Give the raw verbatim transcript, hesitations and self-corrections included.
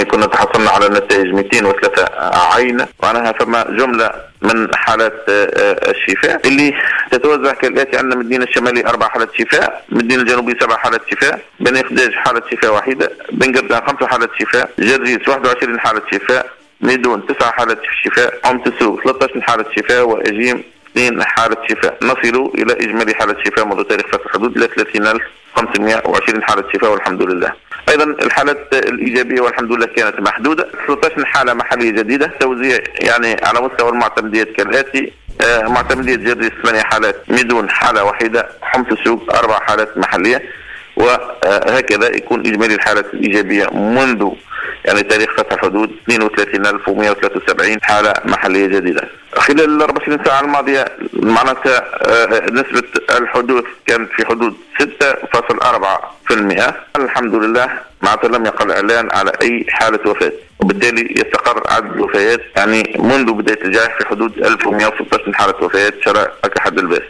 كنا تحصلنا على نتائج مئتين وثلاثة عين، معناها فما جملة من حالات الشفاء اللي تتوزع كالآتي: عندنا مدينة الشمالي أربع حالات شفاء، مدينة الجنوبي سبع حالات شفاء، بني خداج حالة شفاء واحدة، بن قردان خمس حالات شفاء، جرجيس واحد وعشرين حالة شفاء، ميدون تسع حالات شفاء، أم تسوق ثلاثة عشر حالة شفاء، وأجيم اثنين حالة شفاء. نصل إلى إجمالي حالة شفاء منذ تاريخ فتح الحدود إلى ثلاثين ألف وخمسمائة وعشرين حالة شفاء والحمد لله. أيضا الحالات الإيجابية والحمد لله كانت محدودة، ثلاثة عشر حالة محلية جديدة، توزيع يعني على مستوى المعتمديات كالآتي: آه معتمدية جرجيس ثمانية حالات، ميدون حالة واحدة، حمص السوق أربع حالات محلية، وهكذا يكون إجمالي الحالات الإيجابية منذ يعني تاريخ فتح الحدود اثنين وثلاثين ألف ومئة وثلاثة وسبعين حالة محلية جديدة. خلال الأربع وعشرين ساعة الماضية معناتها نسبة الحدوث كانت في حدود ستة فاصلة أربعة بالمئة. الحمد لله معناتها لم يقع الإعلان على أي حالة وفاة، وبالتالي يستقر عدد الوفيات يعني منذ بداية الجائحة في حدود ألف ومئة وستة عشر حالة وفاة شرع كحد الباس.